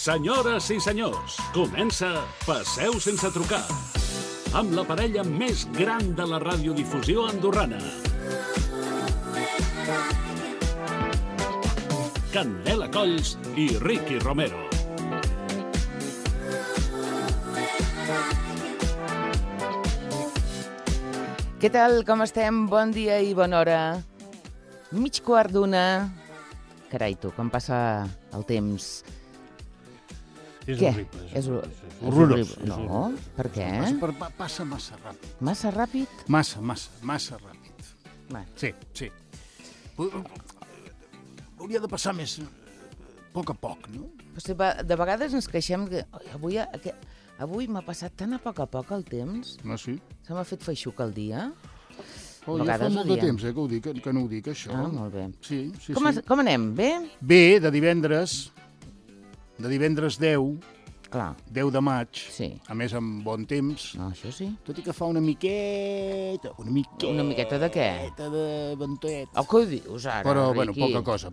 Senyores i senyors, comença Passeu sense trucar, amb la parella més gran de la radiodifusió andorrana. Candela Colls i Ricky Romero. Què tal, com estem? Bon dia i bona hora. Mig quart d'una. Carai, tu, com passa el temps? És Què? horrible. És horrorós. No, per què? Passa massa ràpid. Massa ràpid? Massa ràpid. Va. Sí. Hauria de passar més a poc, no? De vegades ens queixem que avui m'ha passat tan a poc el temps. No, sí. Se m'ha fet feixuc el dia. Ja fa molt de temps que no ho dic, això. Ah, molt bé. Sí. Com anem? Bé? Bé, de divendres 10, Clar. 10 de maig, Sí. a més amb bon temps, No, això sí. tot i que fa una miqueta Una miqueta de què? de ventet. Oh, què ho dius ara, Però, bueno, Riqui? poca cosa.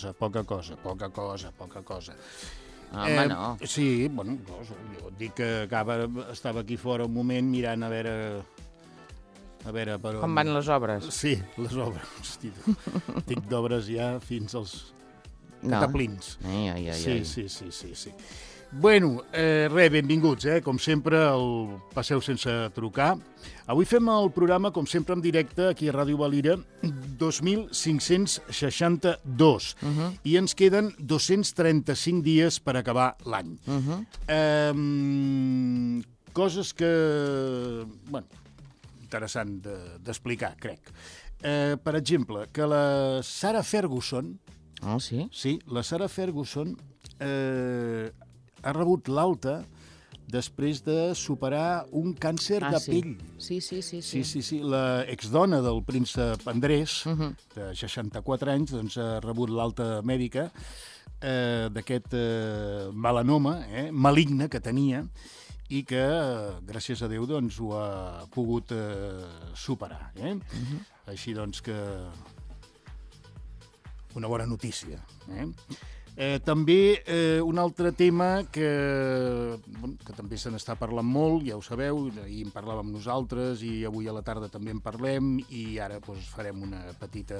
Home, no. Sí, bueno, jo et dic que estava aquí fora un moment mirant a veure per on... Com van les obres? Sí, les obres. Hosti, dic d'obres ja fins als cataplins. Ai. Sí. Bueno, benvinguts, com sempre, al Passeu sense trucar. Avui fem el programa, com sempre, en directe, aquí a Ràdio Valira, 2562. I ens queden 235 dies per acabar l'any. Coses que... Bueno, interessant d'explicar, crec. Per exemple, que la Sarah Ferguson... Oh, sí? Sí, la Sarah Ferguson ha rebut l'alta després de superar un càncer de pell. Sí. Sí. La exdona del príncep Andrés, de 64 anys, doncs, ha rebut l'alta mèdica d'aquest melanoma maligne que tenia i que, gràcies a Déu, doncs, ho ha pogut superar. Així, doncs, que... Una bona notícia. També un altre tema que també se n'està parlant molt, ja ho sabeu, ahir en parlàvem nosaltres i avui a la tarda també en parlem i ara doncs, farem una petita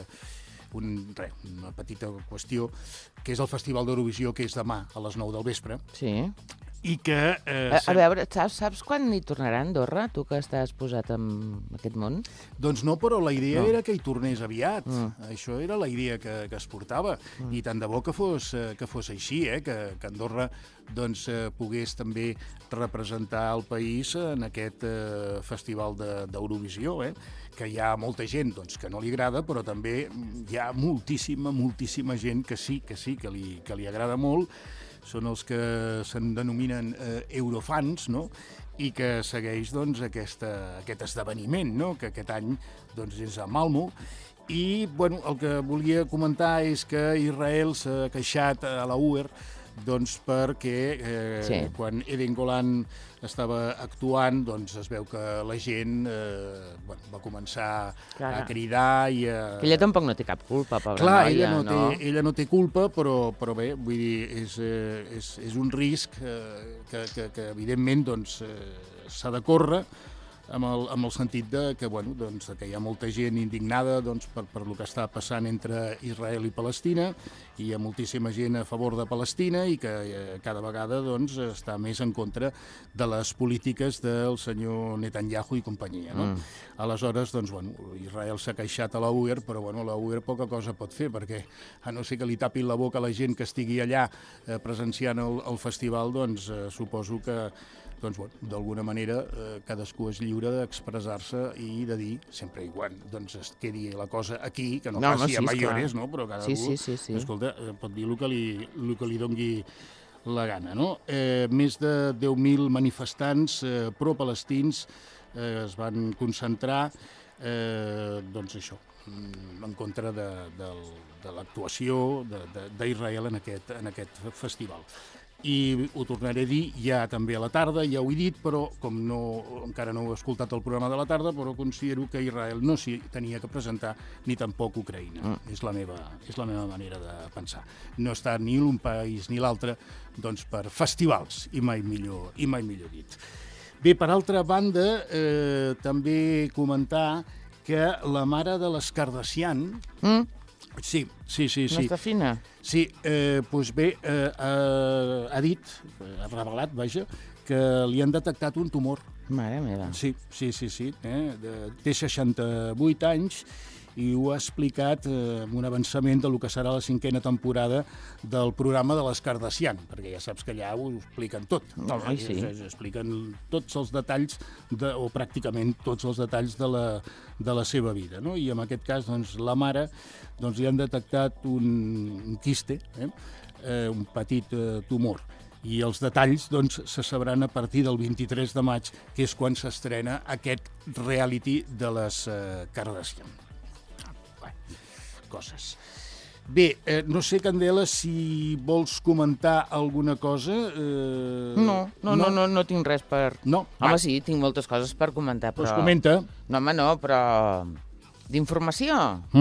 qüestió, que és el Festival d'Eurovisió, que és demà a les 9 del vespre. Sí. I que... A veure, saps quan hi tornarà a Andorra, tu que estàs posat en aquest món? Doncs no, però la idea era que hi tornés aviat. Això era la idea que es portava. I tant de bo que fos així, que Andorra doncs, pogués també representar el país en aquest festival d'Eurovisió, que hi ha molta gent doncs, que no li agrada, però també hi ha moltíssima gent que sí que li agrada molt. Són els que se'n denominen eurofans, no? I que segueix doncs, aquest esdeveniment, no? Que aquest any doncs, és a Malmö. I bueno, el que volia comentar és que Israel s'ha queixat a la UER doncs, perquè quan Eden Golan estava actuant, doncs es veu que la gent va començar a cridar i a... Que ella tampoc no té cap culpa, pobra noia. Clar, ella no té culpa, però bé, vull dir, és un risc que evidentment doncs, s'ha de córrer, amb el sentit que hi ha molta gent indignada per el que està passant entre Israel i Palestina, i hi ha moltíssima gent a favor de Palestina i que cada vegada està més en contra de les polítiques del senyor Netanyahu i companyia. No? Aleshores, Israel s'ha queixat a la UER, però la UER poca cosa pot fer, perquè a no ser que li tapin la boca a la gent que estigui allà presenciant el festival, suposo que d'alguna manera cadascú és lliure d'expressar-se i de dir, sempre i quan es quedi la cosa aquí, que no passi a mayores, no? Però cadascú escolta, pot dir el que li dongui la gana. No? Més de 10.000 manifestants pro-palestins es van concentrar en contra de l'actuació d'Israel en aquest festival. I ho tornaré a dir ja també a la tarda, ja ho he dit, però com encara no he escoltat el programa de la tarda, però considero que Israel no s'hi tenia que presentar ni tampoc Ucraïna. És la meva manera de pensar. No està ni l'un país ni l'altre doncs, per festivals, i mai millor dit. Bé, per altra banda, també comentar que la mare de les Kardashian... Sí. No està fina? Sí, doncs bé, ha dit, ha revelat, vaja, que li han detectat un tumor. Mare meva. Sí. Té 68 anys i ho ha explicat amb un avançament del que serà la 5a temporada del programa de les Kardashian, perquè ja saps que allà ho expliquen tot. Sí. Expliquen tots els detalls, o pràcticament tots els detalls de la seva vida. No? I en aquest cas, doncs, la mare li han detectat un quiste, un petit tumor. I els detalls se sabran a partir del 23 de maig, que és quan s'estrena aquest reality de les Kardashian. Coses. Bé, no sé, Candela, si vols comentar alguna cosa... No tinc res per... No? Home, sí, tinc moltes coses per comentar, però... Doncs comenta. No, home, no, però... D'informació?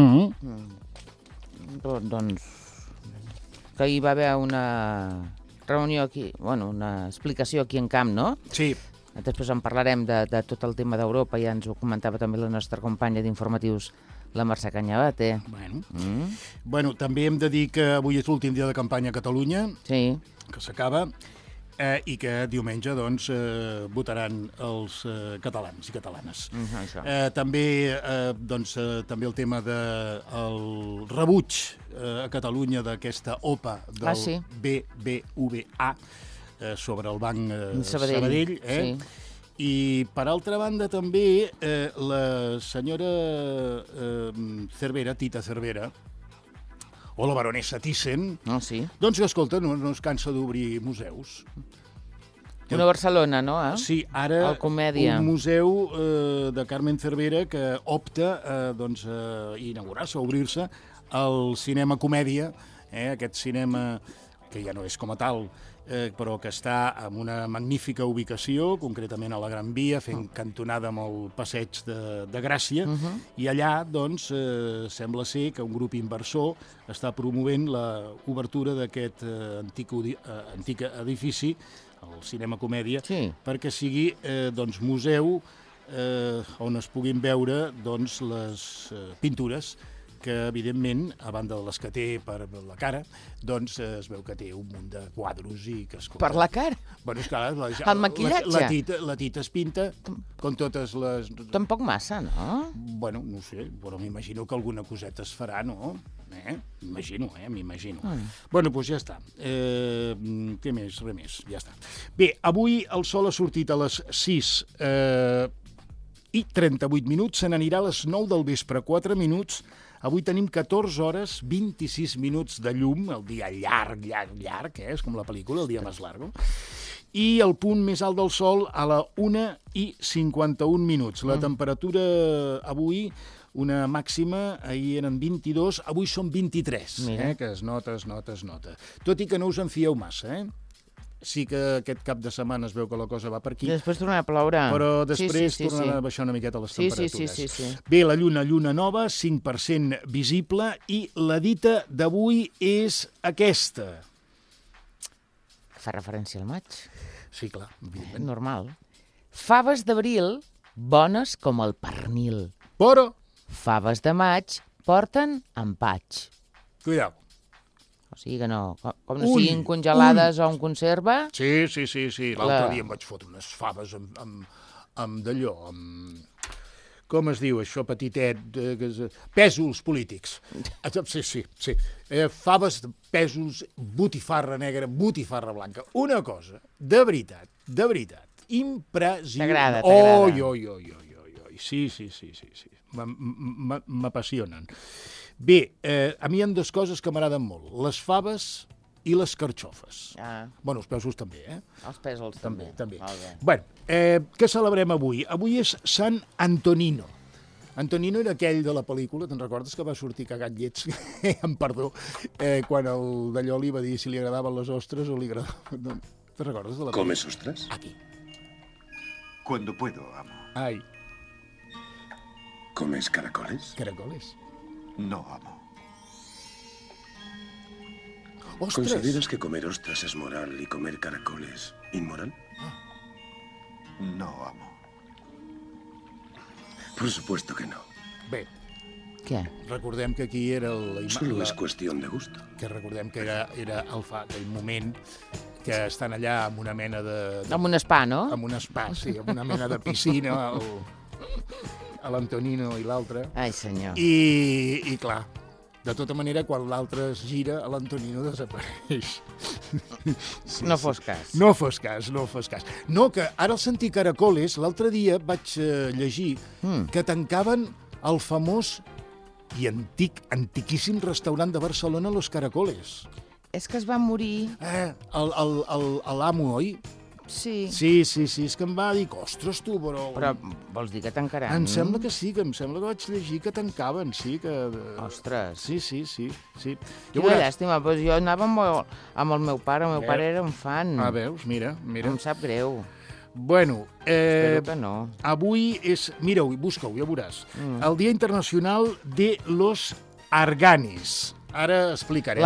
Doncs... Que hi va haver una reunió aquí, una explicació aquí en camp, no? Sí. Després en parlarem de tot el tema d'Europa, ja ens ho comentava també la nostra companya d'informatius, la Mercè Canyabate. Bueno, també hem de dir que avui és l'últim dia de campanya a Catalunya, que s'acaba, i que diumenge votaran els catalans i catalanes. També el tema del rebuig a Catalunya d'aquesta OPA del BBVA sobre el Banc Sabadell. I, per altra banda, també la senyora Cervera, Tita Cervera, o la baronessa Thyssen, doncs, escolta, no es cansa d'obrir museus. Una Barcelona, no? Sí, ara un museu de Carmen Cervera que opta a inaugurar-se, a obrir-se al cinema comèdia, aquest cinema que ja no és com a tal, però que està en una magnífica ubicació, concretament a la Gran Via, fent cantonada amb el passeig de Gràcia, i allà, doncs, sembla ser que un grup inversor està promovent l'obertura d'aquest antic edifici, el Cinema Comèdia, perquè sigui museu on es puguin veure les pintures que, evidentment, a banda de les que té per la cara, doncs es veu que té un munt de quadros i que... Per la cara? Bueno, és clar, el maquillatge? La Tita es pinta com totes les... Tampoc massa, no? Bueno, no sé, però m'imagino que alguna coseta es farà, no? M'imagino. Bueno, doncs ja està. Què més? Res més, ja està. Bé, avui el sol ha sortit a les 6 i 38 minuts, se n'anirà a les 9 del vespre, 4 minuts. Avui tenim 14 hores, 26 minuts de llum, el dia llarg, és com la pel·lícula, el dia més largo, i el punt més alt del sol a la 1 i 51 minuts. La temperatura avui, una màxima, ahir eren 22, avui són 23, que es nota. Tot i que no us en fieu massa, Sí que aquest cap de setmana es veu que la cosa va per aquí. I després tornarà a ploure. Però després tornarà a baixar una miqueta les temperatures. Sí. Bé, la lluna nova, 5% visible, i la dita d'avui és aquesta. Fa referència al maig. Sí, clar, evidentment. Normal. Faves d'abril, bones com el pernil. Però... Faves de maig porten empatx. Cuidao. O sigui que no, com no siguin congelades o en conserva... Sí. L'altre dia em vaig fotre unes faves amb d'allò, amb... Com es diu això, petitet? Pèsols polítics. Sí. Faves, pèsols, botifarra negra, botifarra blanca. Una cosa, de veritat, impressionant. T'agrada. Sí. M'apassionen. Bé, a mi hi ha dues coses que m'agraden molt, les faves i les carxofes. Bueno, els pèsols també, Els pèsols també. Bueno, què celebrem avui? Avui és Sant Antonino. Antonino era aquell de la pel·lícula, te'n recordes que va sortir cagat llets, amb perdó, quan el d'allò li va dir si li agradaven les ostres o li agradaven... ¿Te recordes de la pel·lícula? ¿Comes ostras? Aquí. Cuando puedo, amo. Ai, ¿Comes caracoles? caracoles. No, amo. Ostres! ¿Consideras que comer ostras es moral y comer caracoles inmoral? No, amo. Por supuesto que no. Bé, Què? recordem que aquí era Solo es cuestión de gusto. que recordem que era aquell moment que estan allà amb una mena de... Amb un spa, no? amb un spa, sí, amb una mena de piscina, a l'Antonino i l'altre. Ai, senyor. I clar, de tota manera, quan l'altre es gira, l'Antonino desapareix. No fos cas. No fos cas, no fos cas. No, que ara al sentir caracoles, l'altre dia vaig llegir que tancaven el famós i antiquíssim restaurant de Barcelona, Los Caracoles. És que es va morir... L'amo, oi? Sí. Sí, és que em va dir, ostres, tu, però... Però vols dir que tancaran? Em sembla que sí, em sembla que vaig llegir que tancaven, sí, que... Ostres. Sí. Quina llàstima, doncs jo anava amb el meu pare, el meu pare era un fan. Ah, veus? Mira. Em sap greu. Bueno, Espero que no. avui és... Mira-ho, busca-ho, ja veuràs. El Dia Internacional de los Arganis. Ara explicarem.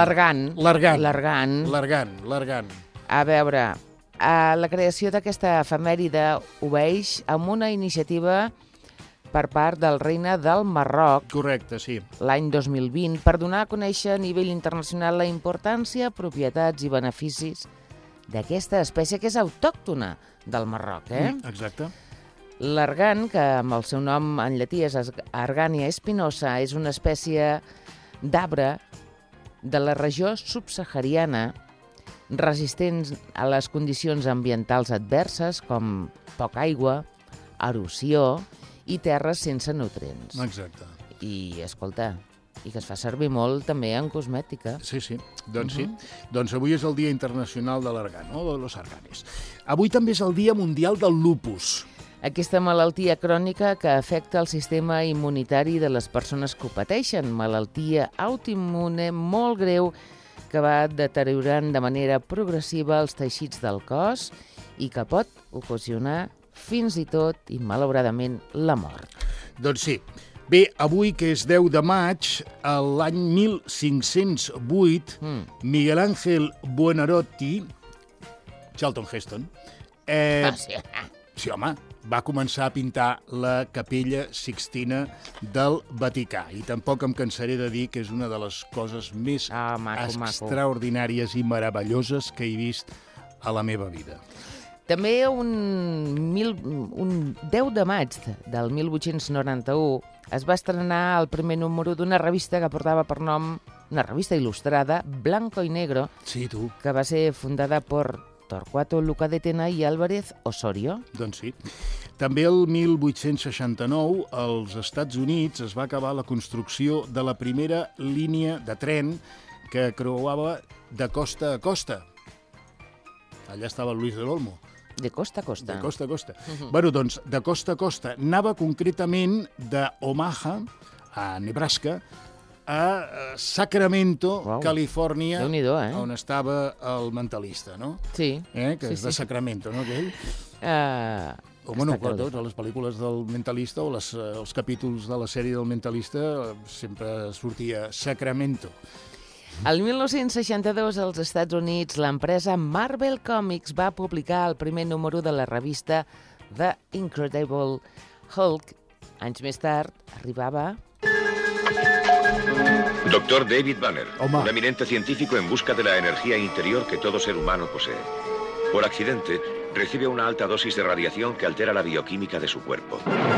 L'argan. A veure, la creació d'aquesta efemèride obeeix amb una iniciativa per part del regne del Marroc Correcte, sí. l'any 2020 per donar a conèixer a nivell internacional la importància, propietats i beneficis d'aquesta espècie que és autòctona del Marroc. Exacte. L'argan, que amb el seu nom en llatí és Argània espinosa, és una espècie d'arbre de la regió subsahariana resistents a les condicions ambientals adverses com poca aigua, erosió i terres sense nutrients. Exacte. I, escolta, i que es fa servir molt també en cosmètica. Sí. Doncs sí. Doncs avui és el Dia Internacional de l'Argan, no? De los Arganes. Avui també és el Dia Mundial del Lupus. Aquesta malaltia crònica que afecta el sistema immunitari de les persones que ho pateixen, malaltia autoimmune molt greu que va deteriorant de manera progressiva els teixits del cos i que pot ocasionar fins i tot, i malauradament, la mort. Doncs sí. Bé, avui, que és 10 de maig, l'any 1508, Miguel Ángel Buonarroti, Charlton Heston, sí, home, va començar a pintar la Capella Sixtina del Vaticà. I tampoc em cansaré de dir que és una de les coses més extraordinàries i meravelloses que he vist a la meva vida. També un 10 de maig del 1891 es va estrenar el primer número d'una revista que portava per nom, una revista il·lustrada, Blanco y Negro, sí, tu. Que va ser fundada per Torquato Lucadetena i Álvarez Osorio. Doncs sí. També el 1869, als Estats Units, es va acabar la construcció de la primera línia de tren que creuava de costa a costa. Allà estava el Luis del Olmo. De costa a costa. De costa a costa. Bueno, doncs, de costa a costa. Anava concretament d'Omaha, a Nebraska, a Sacramento, Califòrnia, on estava el mentalista, no? Sí. Que és de Sacramento, no, aquell? Bueno, tots, a les pel·lícules del Mentalista o els capítols de la sèrie del Mentalista sempre sortia Sacramento. El 1962, als Estats Units, l'empresa Marvel Comics va publicar el primer número de la revista The Incredible Hulk. Anys més tard, arribava... Doctor David Banner, un eminente científico en busca de la energía interior que todo ser humano posee. Por accidente, recibe una alta dosis de radiación que altera la bioquímica de su cuerpo.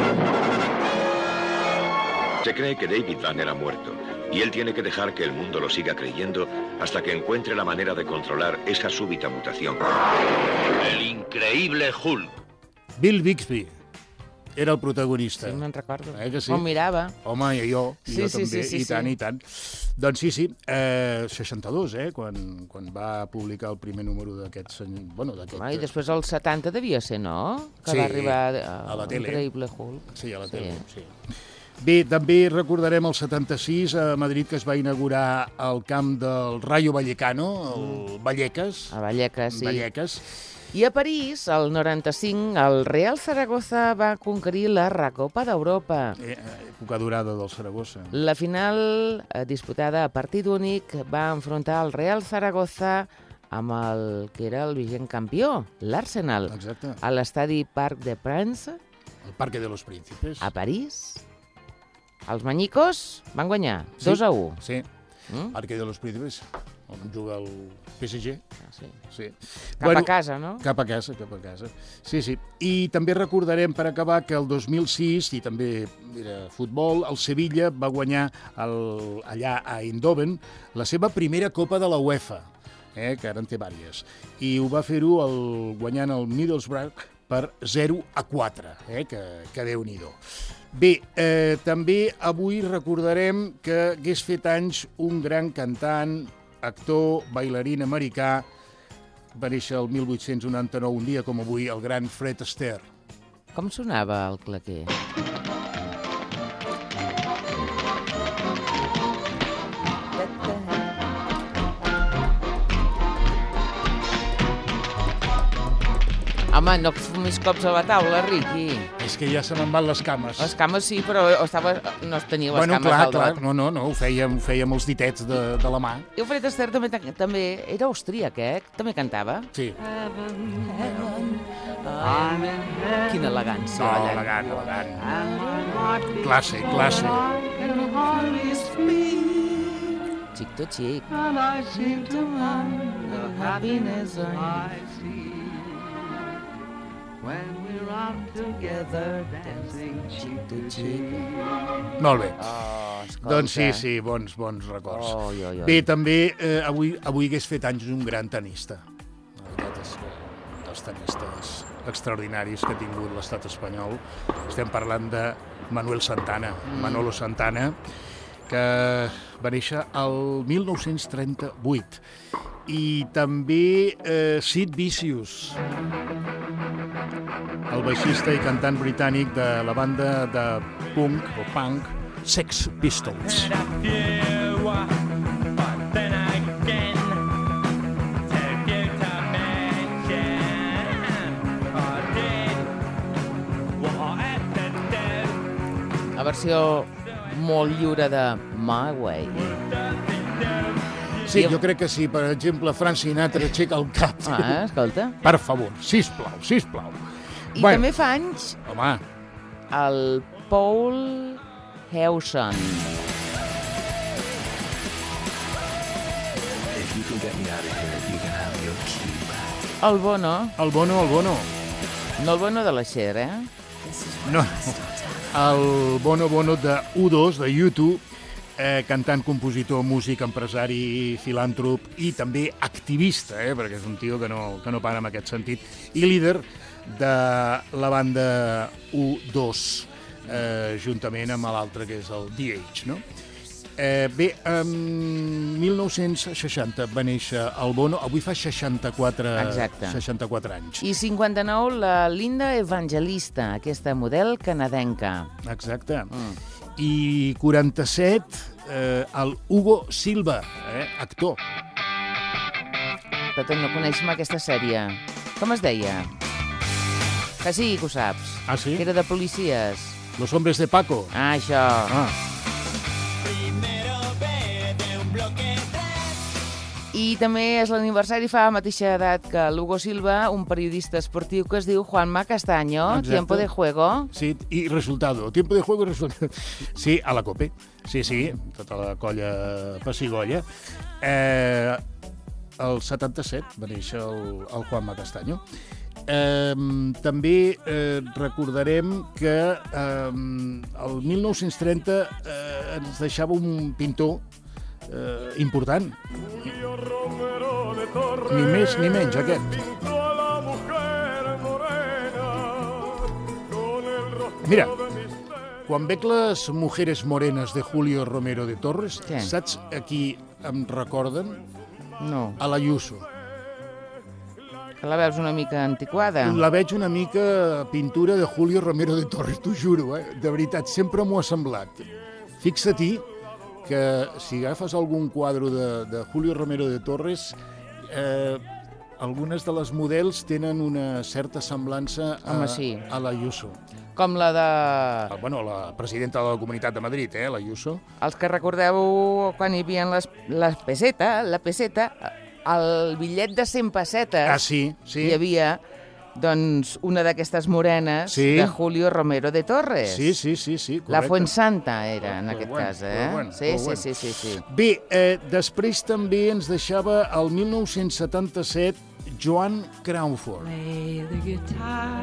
Se cree que David Banner ha muerto, y él tiene que dejar que el mundo lo siga creyendo hasta que encuentre la manera de controlar esa súbita mutación. El increíble Hulk. Bill Bixby era el protagonista. Sí, me'n recordo. Que sí? Ho mirava. Home, i jo també, i tant. Doncs sí, 62, quan va publicar el primer número d'aquest... I després als 70 devia ser, no? Que va arribar a la tele. Increïble Hulk. Sí, a la tele, sí. Bé, també recordarem el 76 a Madrid, que es va inaugurar el camp del Rayo Vallecano, el Vallecas. A Vallecas, sí. Vallecas. I a París, el 95, el Real Zaragoza va conquerir la Recopa d'Europa. Època dorada del Saragossa. La final, disputada a partit únic, va enfrontar el Real Zaragoza amb el que era el vigent campió, l'Arsenal, Exacte. a l'estadi Parc des Princes, El Parque de los Príncipes. a París. Els manyicos van guanyar 2-1. Sí, Parque de los Príncipes, on juga el PSG. Sí. Sí. Cap a casa, no? Cap a casa, cap a casa. Sí, sí. I també recordarem, per acabar, que el 2006, i també era futbol, el Sevilla va guanyar allà a Eindhoven la seva primera Copa de la UEFA, que ara en té diverses. I ho va fer-ho guanyant el Middlesbrough per 0-4, que Déu-n'hi-do. Bé, també avui recordarem que hagués fet anys un gran cantant, actor, bailarín americà. Va néixer el 1899, un dia com avui, el gran Fred Astaire. Com sonava el claquer? Home, no fumis cops a la taula, Riqui. És que ja se me'n van les cames. Les cames sí, però no tenia les cames clar, al clar. dot. No, ho fèiem els ditets de la mà. I el Fred Astaire també era austríac, També cantava. Sí. Quina elegància. No, elegant. Classe. Xic to xic. Molt bé. Escolta. Doncs sí, bons records. Oi. Bé, també avui hagués fet anys un gran tenista. La veritat és que un dels tenistes extraordinaris que ha tingut l'estat espanyol. Estem parlant de Manuel Santana, Manolo Santana, que va néixer el 1938. I també Sid Vicious, el baixista i cantant britànic de la banda de punk Sex Pistols. La versió molt lliure de My Way. Sí, jo crec que sí. Per exemple, Frank Sinatra aixeca el cap. Escolta. Per favor, sisplau. I també fa anys Home, el Paul Hewson. El Bono. el Bono. No el Bono de la Cher, No. El Bono de U2, de U2, cantant, compositor, músic, empresari, filàntrop i també activista, perquè és un tio que no para en aquest sentit, i líder de la banda U2, juntament amb l'altre, que és el DH, no? Bé, en 1960 va néixer el Bono, avui fa 64 anys. I 59 la Linda Evangelista, aquesta model canadenca. Exacte. I 47 el Hugo Silva, actor. Però no coneixem aquesta sèrie. Com es deia? Que sí, que ho saps. Ah, sí? Que era de policies. Los hombres de Paco. Ah, això. I també és l'aniversari, fa la mateixa edat que l'Hugo Silva, un periodista esportiu que es diu Juanma Castaño. Exacte. Tiempo de juego. Sí, i resultado. Tiempo de juego i resultado. Sí, a la COPE. Sí, tota la colla Pessigolla. El 77 va néixer el Juanma Castaño. També recordarem que el 1930 ens deixava un pintor important. Ni més ni menys, aquest. Mira, quan veig les Mujeres Morenas de Julio Romero de Torres, saps a qui em recorden? No. A l'Ayuso. Que la veus una mica antiquada. La veig una mica pintura de Julio Romero de Torres, t'ho juro, de veritat, sempre m'ho ha semblat. Fixa-t'hi que si agafes algun quadre de Julio Romero de Torres, algunes de les models tenen una certa semblança a l'Ayuso. Com la de... Bueno, la presidenta de la Comunitat de Madrid, l'Ayuso. Els que recordeu quan hi havia la peseta, el bitllet de 100 pessetes, sí. Hi havia doncs, una d'aquestes morenes de Julio Romero de Torres. Sí, correcte. La Fuensanta era, en aquest cas, Bueno. Sí. Bé, després també ens deixava el 1977 Joan Crawford. Play the guitar,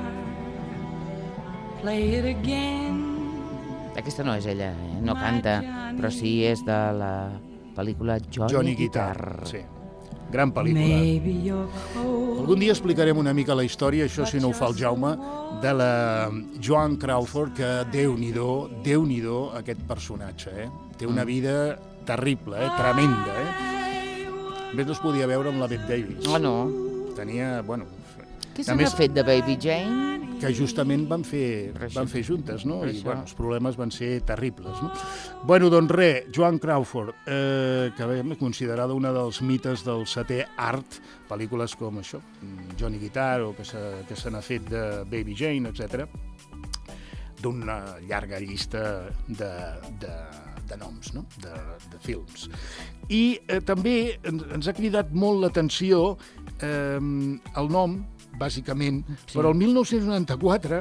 play it again. Aquesta no és ella, no canta, però sí és de la pel·lícula Johnny Guitar. Sí. Gran pel·lícula. Algun dia explicarem una mica la història, això si no ho fa el Jaume, de la Joan Crawford, que Déu-n'hi-do aquest personatge, Té una vida terrible, tremenda, Més no es podia veure amb la Bette Davis. Oh, no. Tenia, bueno... Què se n'ha fet de Baby Jane? Que justament van fer juntes, no? I, bueno, els problemes van ser terribles, no? Bueno, doncs res, Joan Crawford, que és considerada una dels mites del setè art, pel·lícules com això, Johnny Guitar, o que se n'ha fet de Baby Jane, etc., d'una llarga llista de noms, no? de films. I també ens ha cridat molt l'atenció el nom, bàsicament, però el 1994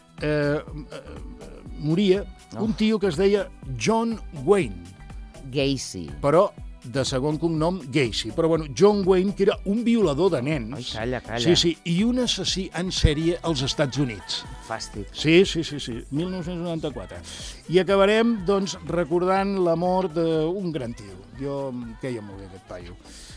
moria un tio que es deia John Wayne. Gacy. Però de segon cognom Gacy. Però bueno, John Wayne, que era un violador de nens. Ai, calla. Sí, i un assassí en sèrie als Estats Units. Fàstic. Sí, 1994. I acabarem, doncs, recordant la mort d'un gran tio. Jo em queia molt bé aquest paio.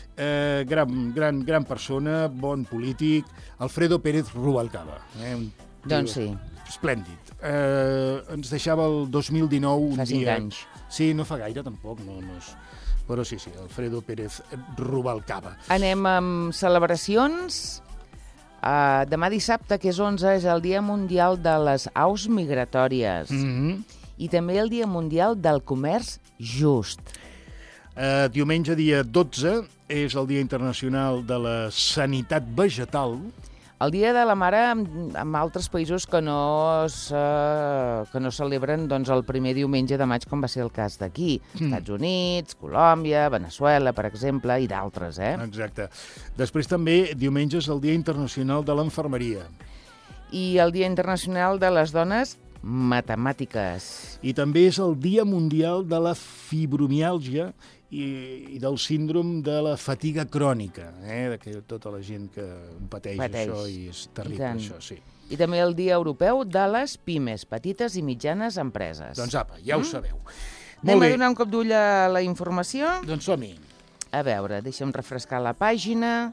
Gran persona, bon polític, Alfredo Pérez Rubalcaba. Doncs sí. Esplèndid. Ens deixava el 2019 un dia... Fa 5 anys. Sí, no fa gaire tampoc, no és... Però sí, Alfredo Pérez Rubalcaba. Anem amb celebracions. Demà dissabte, que és 11, és el Dia Mundial de les Aus Migratòries. I també el Dia Mundial del Comerç Just. Diumenge, dia 12, és el Dia Internacional de la Sanitat Vegetal. El Dia de la Mare en altres països que no celebren doncs, el primer diumenge de maig, com va ser el cas d'aquí. Estats Units, Colòmbia, Veneçuela, per exemple, i d'altres, Exacte. Després també, diumenge, és el Dia Internacional de l'Infermeria. I el Dia Internacional de les Dones Matemàtiques. I també és el Dia Mundial de la Fibromiàlgia i del síndrom de la fatiga crònica, que tota la gent que pateix això, i és terrible, això, sí. I també el Dia Europeu de les Pimes, petites i mitjanes empreses. Doncs apa, ja ho sabeu. Anem a donar un cop d'ull a la informació? Doncs som-hi. A veure, deixa'm refrescar la pàgina.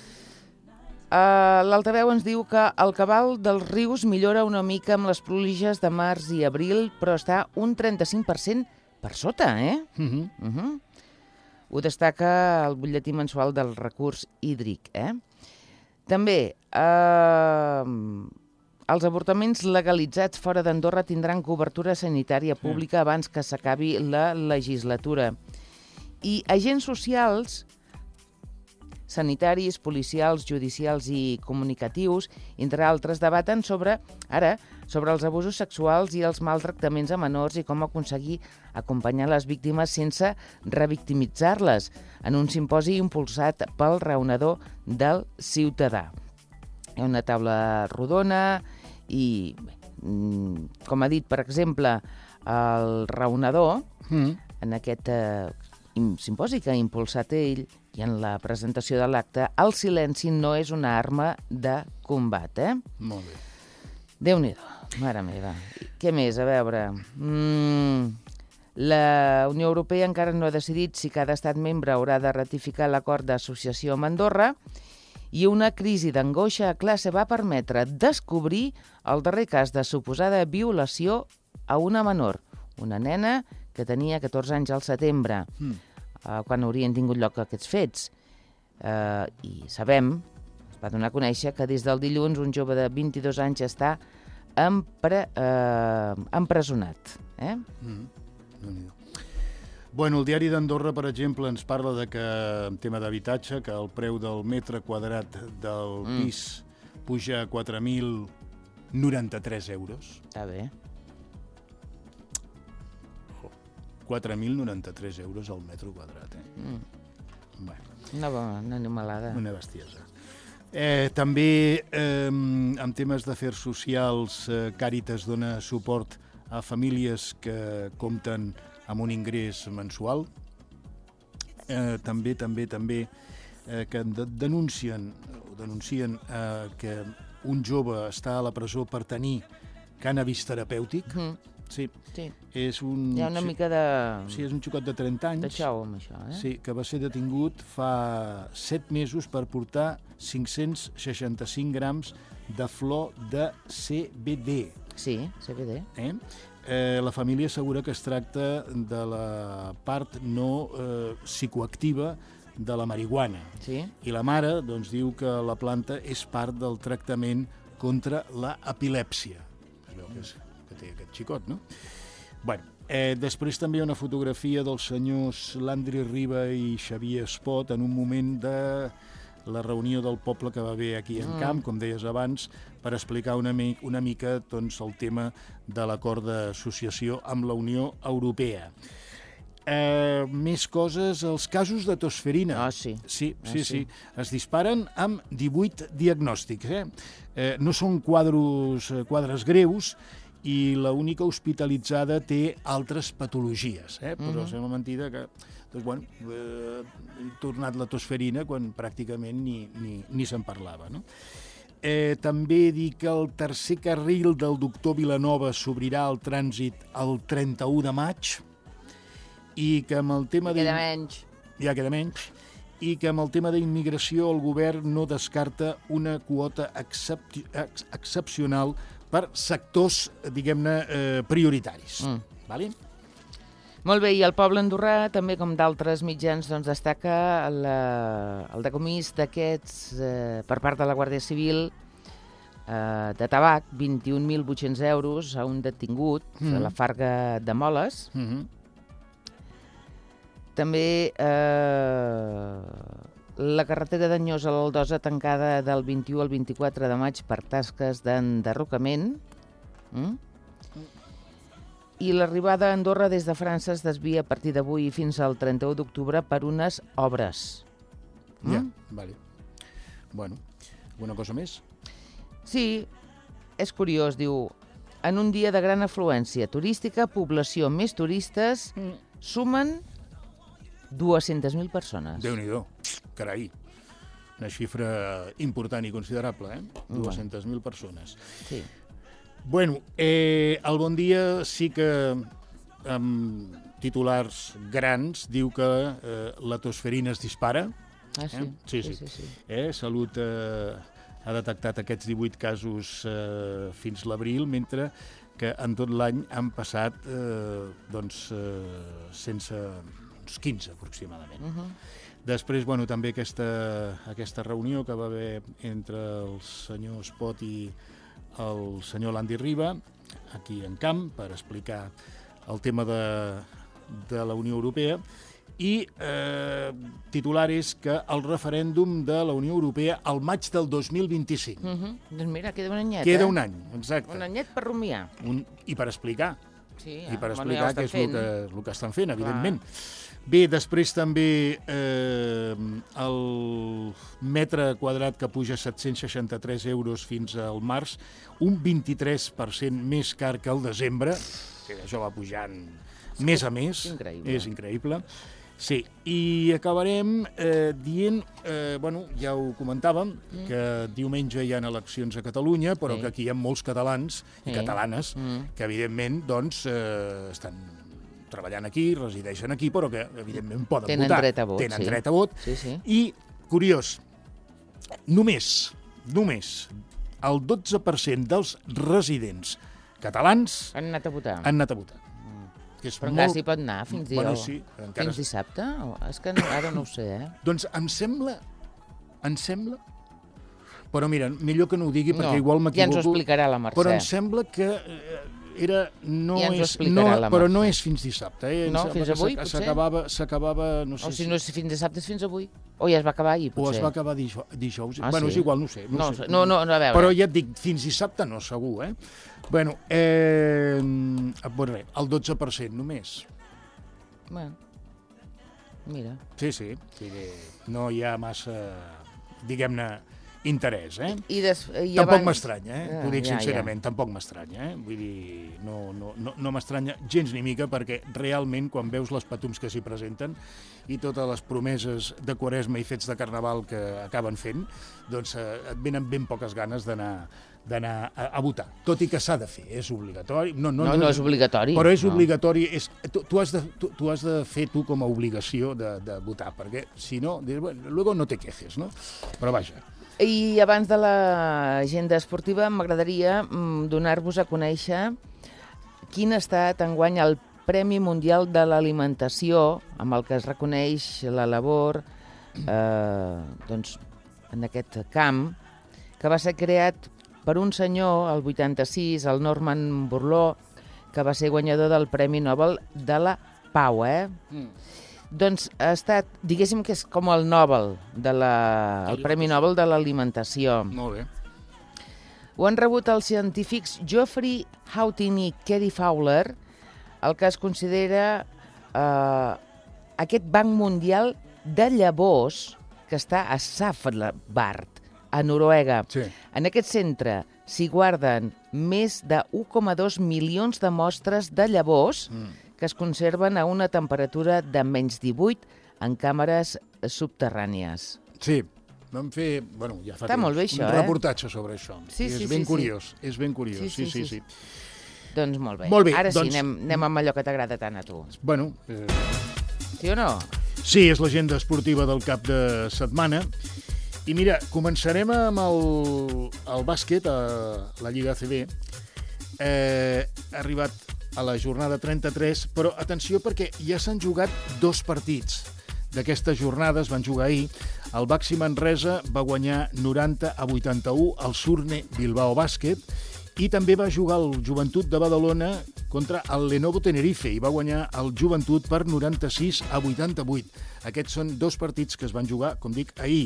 L'Altaveu ens diu que el cabal dels rius millora una mica amb les pluges de març i abril, però està un 35% per sota, Ho destaca el butlletí mensual del recurs hídric, També, els avortaments legalitzats fora d'Andorra tindran cobertura sanitària pública abans que s'acabi la legislatura. I agents socials, sanitaris, policials, judicials i comunicatius, entre altres, debaten sobre els abusos sexuals i els maltractaments a menors i com aconseguir acompanyar les víctimes sense revictimitzar-les en un simposi impulsat pel raonador del ciutadà. Hi ha una taula rodona i, com ha dit, per exemple, el raonador, en aquest simposi que ha impulsat ell, i en la presentació de l'acte, el silenci no és una arma de combat, Molt bé. Déu-n'hi-do, mare meva. Què més? A veure... La Unió Europea encara no ha decidit si cada estat membre haurà de ratificar l'acord d'associació amb Andorra i una crisi d'angoixa a classe va permetre descobrir el darrer cas de suposada violació a una menor, una nena que tenia 14 anys al setembre, quan haurien tingut lloc aquests fets. I sabem, va donar a conèixer que des del dilluns un jove de 22 anys està empresonat. Déu-n'hi-do. Bueno, el diari d'Andorra, per exemple, ens parla de que, en tema d'habitatge, que el preu del metre quadrat del pis puja a 4.093 euros. Està bé. 4.093 euros al metre quadrat, Bueno. Una animalada. Una bestiesa. També, en temes d'afers socials, Càritas dona suport a famílies que compten amb un ingrés mensual. També que denuncien que un jove està a la presó per tenir cànnabis terapèutic. Sí. És un... Hi ha una mica de... Sí, és un xicot de 30 anys. De xou amb això, Sí, que va ser detingut fa 7 mesos per portar 565 grams de flor de CBD. Sí, CBD. La família assegura que es tracta de la part no psicoactiva de la marihuana. Sí. I la mare doncs, diu que la planta és part del tractament contra l'epilèpsia. Es veu que té aquest xicot, no? Bueno, després també hi ha una fotografia dels senyors Landry Riba i Xavier Espot en un moment de la reunió del poble que va haver aquí en Camp, com deies abans, per explicar una mica doncs, el tema de l'acord d'associació amb la Unió Europea. Més coses, els casos de tosferina. Sí. Sí. Es disparen amb 18 diagnòstics. No són quadres greus i l'única hospitalitzada té altres patologies. Però sembla mentida que he tornat la tosferina quan pràcticament ni se'n parlava. No? També dir que el tercer carril del doctor Vilanova s'obrirà al trànsit el 31 de maig i que amb el tema Ja queda menys. I que amb el tema d'immigració el govern no descarta una quota excepcional per sectors, diguem-ne, prioritaris. Vale? Molt bé, i el poble andorrà, també com d'altres mitjans, doncs, destaca el decomís d'aquests, per part de la Guàrdia Civil, de tabac, 21.800 euros a un detingut de la Farga de Moles. També la carretera d'Anyosa a l'Aldosa tancada del 21 al 24 de maig per tasques d'enderrocament. I l'arribada a Andorra des de França es desvia a partir d'avui fins al 31 d'octubre per unes obres. Vale. Bueno, alguna cosa més? Sí, és curiós, diu, en un dia de gran afluència turística, població més turistes, sumen 200.000 persones. Déu-n'hi-do, carai. Una xifra important i considerable, 200.000 persones. Sí. Bueno, el Bon Dia sí que, amb titulars grans, diu que la tosferina es dispara. Sí. Salut ha detectat aquests 18 casos fins l'abril, mentre que en tot l'any han passat sense uns 15 aproximadament. Després, també aquesta reunió que va haver entre el senyor Espot i el senyor Landi Riba, aquí en Camp, per explicar el tema de la Unió Europea, i titular és que el referèndum de la Unió Europea al maig del 2025. Doncs mira, queda un anyet, Queda un any, exacte. Un anyet per rumiar. I per explicar. Sí, I per explicar què és el que estan fent, evidentment. Clar. Bé, després també el metre quadrat que puja 763 euros fins al març, un 23% més car que el desembre. Això va pujant mes a mes. És increïble. Sí, i acabarem dient, ja ho comentàvem, que diumenge hi ha eleccions a Catalunya, però que aquí hi ha molts catalans i catalanes que, evidentment, doncs, estan treballant aquí, resideixen aquí, però que, evidentment, poden votar. Tenen dret a vot. Tenen dret a vot. I, curiós, només el 12% dels residents catalans han anat a votar. Però encara s'hi pot anar fins fins dissabte? És que ara no ho sé, Doncs em sembla Però mira, millor que no ho digui, perquè No, igual ja ens ho m'equivoco. explicarà la Mercè. Però em sembla que era... No Ja ens ho és, explicarà la però Mercè. no és fins dissabte. Eh? No, Em sembla fins que avui, potser? S'acabava, no sé O si no és fins dissabte, és fins avui. O ja es va acabar ahir, o potser. es va acabar dijous. Ah, Bueno, sí? és igual, no ho sé. No, a veure. Però ja et dic, fins dissabte no, segur, eh? Bueno, res, el 12% només. Bueno, mira. Sí, sí. No hi ha massa, diguem-ne, interès, eh? I Tampoc abans... m'estranya, t'ho dic sincerament, tampoc m'estranya, Vull dir, no m'estranya gens ni mica, perquè realment, quan veus les patums que s'hi presenten i totes les promeses de Quaresma i fets de Carnaval que acaben fent, doncs et venen ben poques ganes d'anar a votar. Tot i que s'ha de fer, és obligatori. No és obligatori. Però és no. obligatori, tu has de fer tu com a obligació de votar, perquè si no, bueno, luego no te quejes, no? Però vaja. I abans de l'agenda esportiva m'agradaria donar-vos a conèixer quin ha estat enguany el Premi Mundial de l'Alimentació, amb el que es reconeix la labor doncs, en aquest camp, que va ser creat per un senyor, el 86, el Norman Borlaug, que va ser guanyador del Premi Nobel de la Pau, Doncs ha estat, diguéssim que és com el Nobel, el Premi Nobel de l'Alimentació. Molt bé. Ho han rebut els científics Geoffrey Houghton i Kerry Fowler, el que es considera aquest banc mundial de llavors que està a Svalbard, a Noruega. Sí. En aquest centre s'hi guarden més de 1,2 milions de mostres de llavors que es conserven a una temperatura de menys 18 en càmeres subterrànies. Sí, vam fer, bueno, ja fa Està molt bé, això, un reportatge sobre això. Sí, és sí, ben sí, curiós, és ben curiós, sí. Doncs molt bé. Molt bé, Ara doncs... sí, anem amb allò que t'agrada tant a tu. Bueno, Sí o no? sí, és l'agenda esportiva del cap de setmana. I mira, començarem amb el bàsquet, a la Lliga ACB. Ha arribat a la jornada 33, però atenció perquè ja s'han jugat 2 partits d'aquestes jornades, van jugar ahir. El Baxi Manresa va guanyar 90-81 al Surne Bilbao Bàsquet i també va jugar el Joventut de Badalona contra el Lenovo Tenerife i va guanyar el Joventut per 96-88. Aquests són 2 partits que es van jugar, com dic, ahir.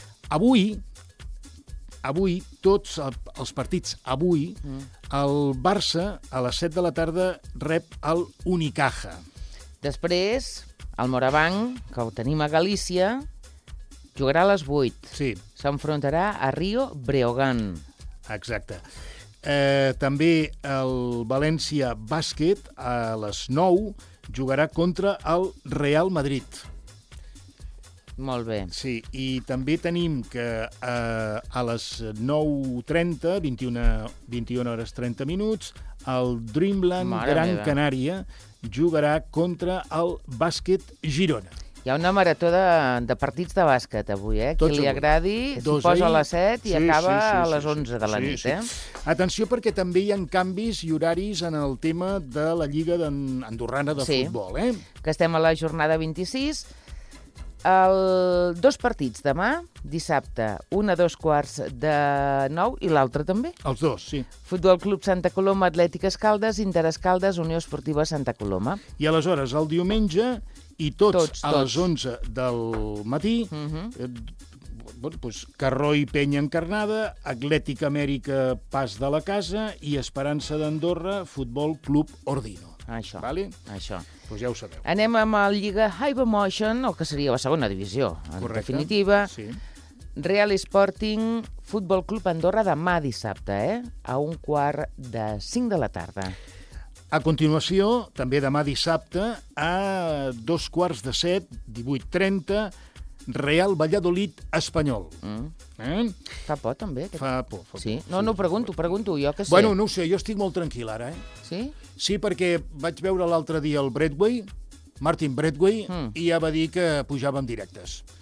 Avui, tots els partits avui, el Barça a les 7 de la tarda rep el Unicaja. Després, el Morabanc, que ho tenim a Galícia, jugarà a les 8. Sí, S'enfrontarà a Rio Breogán. exacte. També el València Bàsquet a les 9 jugarà contra el Real Madrid. Molt bé. Sí, i també tenim que a les 9:30, 21 hores 30 minuts, el Dreamland Mare Gran meva. Canària jugarà contra el Bàsquet Girona. Hi ha una marató de partits de bàsquet avui, Tots Qui li avui. agradi, s'hi Dos posa a ahir. les 7 i Sí, acaba sí, a sí, les sí, 11 de la sí, nit, sí. eh? Atenció perquè també hi ha canvis i horaris en el tema de la Lliga Andorrana de Sí. Futbol, Que estem a la jornada 26. 2 partits demà, dissabte, un a 8:45 i l'altre també. Els dos, sí. Futbol Club Santa Coloma, Atlètic Escaldes, Inter Escaldes, Unió Esportiva Santa Coloma. I aleshores, el diumenge, i tots a les Tots. 11 del matí, doncs, Carró i Penya Encarnada, Atlètic Amèrica Pas de la Casa i Esperança d'Andorra, Futbol Club Ordino. Això, Vale? això. Doncs ja ho sabeu. Anem amb el Lliga Hypermotion, o que seria la segona divisió, en Correcte. definitiva. Sí. Real Sporting, Futbol Club Andorra demà dissabte, a 4:45 de la tarda. A continuació, també demà dissabte, a 6:45, 18:30, Real Valladolid Espanyol. Fa por, també? Fa por. Sí? No, no ho pregunto, jo que sé. Bueno, no ho sé, jo estic molt tranquil ara, Sí? Sí, perquè vaig veure l'altre dia el Bradway, Martin Bradway, i ja va dir que pujàvem directes.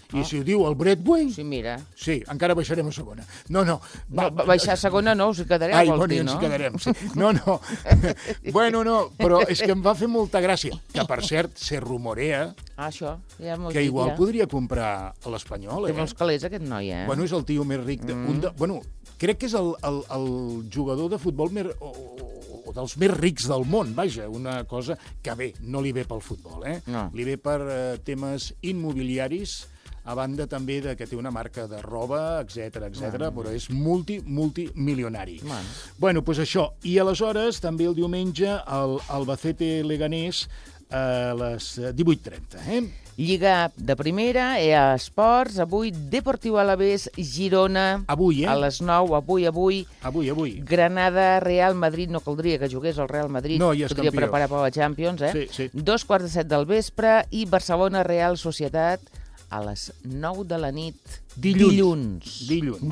I si ho diu el Broadway... Sí, mira. Sí, encara baixarem a segona. No. Baixar a segona no, us hi quedareu, Ai, vols bueno, dir, ens no? hi quedarem, sí. No. Bueno, no, però és que em va fer molta gràcia. Que, per cert, se rumorea Això, ja m'ho que dic, igual ja. podria comprar a l'Espanyol, Té molts calés, aquest noi, Bueno, és el tio més ric bueno, crec que és el jugador de futbol més... o dels més rics del món, vaja, una cosa que bé, no li ve pel futbol, No. Li ve per temes immobiliaris, a banda també de que té una marca de roba, etc, però és multimilionari. Bueno, doncs això. I aleshores, també el diumenge, el Albacete Leganés a les 18:30, Lliga de primera, EA Esports, avui Deportiu Alavés, Girona, Avui, a les 9, avui. Avui. Granada, Real Madrid, no caldria que jugués el Real Madrid, No, ja és podria campió. preparar per la Champions, Sí. 2:45 del vespre, i Barcelona, Real Societat, a les 9 de la nit. Dilluns.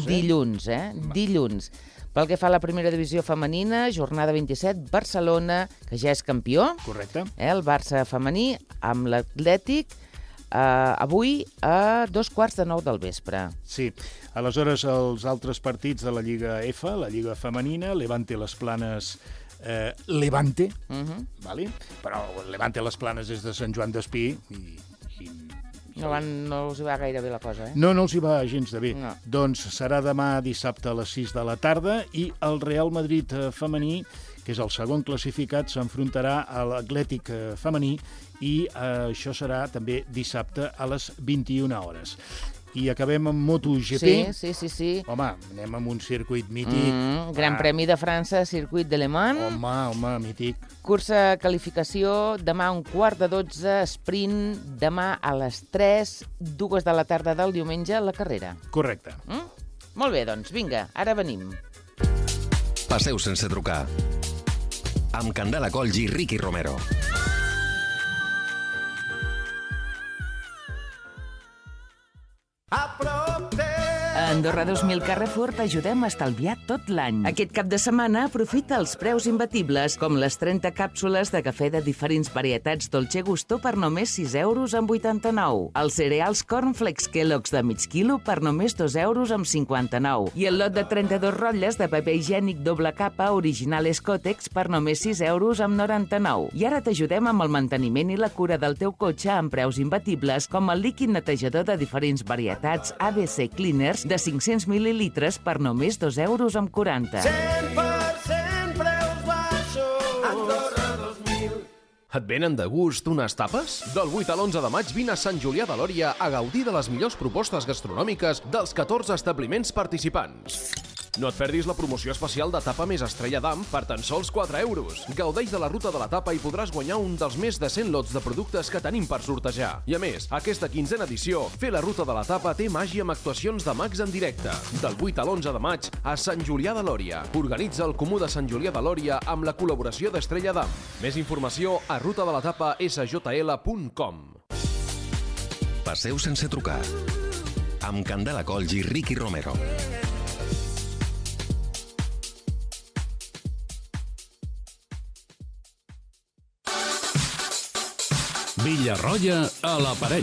Dilluns. Pel que fa a la primera divisió femenina, jornada 27, Barcelona, que ja és campió. Correcte. El Barça femení, amb l'Atlètic, avui a 2:15 del vespre. Sí. Aleshores, els altres partits de la Lliga F, la Lliga Femenina, Levante Les Planes... Levante, vale? Però Levante Les Planes és de Sant Joan d'Espí i No us hi va gaire bé la cosa, no els hi va gens de bé. No. Doncs serà demà dissabte a les 6 de la tarda i el Real Madrid femení, que és el segon classificat, s'enfrontarà a l'Atlètic femení i això serà també dissabte a les 21 hores. I acabem amb MotoGP. Sí. Home, anem amb un circuit mític. Gran Premi de França, circuit de Le Mans. Home, mític. Cursa qualificació, demà a 11:45, sprint, demà a les 3, 2 de la tarda del diumenge, la carrera. Correcte. Molt bé, doncs, vinga, ara venim. Passeu sense trucar. Amb Candela Colls i Ricky Romero. A Andorra 2000 Carrefour t'ajudem a estalviar tot l'any. Aquest cap de setmana aprofita els preus imbatibles, com les 30 càpsules de cafè de diferents varietats Dolce Gusto per només 6,89 €. Els cereals Cornflakes Kellogg's de mig quilo per només 2,59 €. I el lot de 32 rotlles de paper higiènic doble capa original Scotex per només 6,99 €. I ara t'ajudem amb el manteniment i la cura del teu cotxe amb preus imbatibles, com el líquid netejador de diferents varietats ABC Cleaners de 500 mil·lilitres per només 2,40 €. 100% preus baixos. Andorra 2000. Et venen de gust unes tapes? Del 8 a l'11 de maig vine a Sant Julià de Lòria a gaudir de les millors propostes gastronòmiques dels 14 establiments participants. No et perdis la promoció especial de tapa més Estrella d'Am per tan sols 4 €. Gaudeix de la ruta de la tapa i podràs guanyar un dels més de 100 lots de productes que tenim per sortejar. I a més, aquesta 15a edició, fer la ruta de la tapa té màgia amb actuacions de mags en directe. Del 8 a l'11 de maig a Sant Julià de Lòria. Organitza el Comú de Sant Julià de Lòria amb la col·laboració d'Estrella d'Am. Més informació a rutadelatapa.sjl.com. Passeu sense trucar. Amb Candela Colls i Ricky Romero. Villarroya a l'aparell.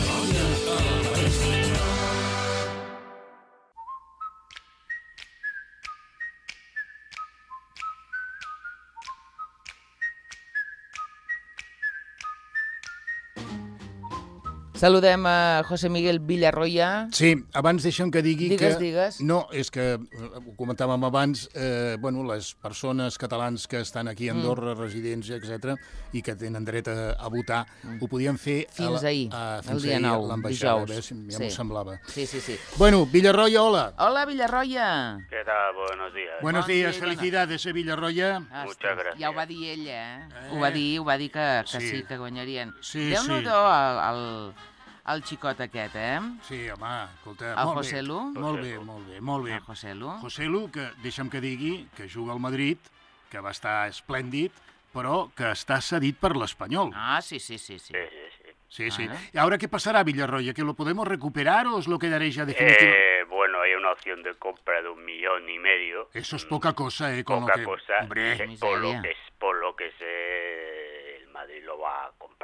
Saludem a José Miguel Villarroya. Sí, abans deixa'm que digui Digues, que... digues. No, és que ho comentàvem abans, les persones catalans que estan aquí a Andorra, residents, etc, i que tenen dret a votar, ho podien fer fins ahir, el dia 9, l'ambaixada, dijous. Ja m'ho semblava. Sí. Bueno, Villarroya, hola. Hola, Villarroya. ¿Qué tal? Buenos días. Buenos Bon días, dia, felicidades, Villarroya. Muchas gracias. Ja ho va dir ella, Ho va dir que sí, que guanyarien. Sí, Déu-n'hi-do el xicot aquest, Sí, home, escolta, El molt José Lu? bé. Molt bé. El José Lu? José Lu, que deixa'm que digui que juga al Madrid, que va estar esplèndid, però que està cedit per l'Espanyol. Ah, sí. Sí. ¿Y ahora qué pasará, Villarroya? ¿Que lo podemos recuperar o os lo quedaréis ya definitivo? Bueno, hay una opción de compra de 1,5 millones. Eso es poca cosa, con poca lo que... cosa. Hombre. Por lo que sé, el Madrid lo va a comprar.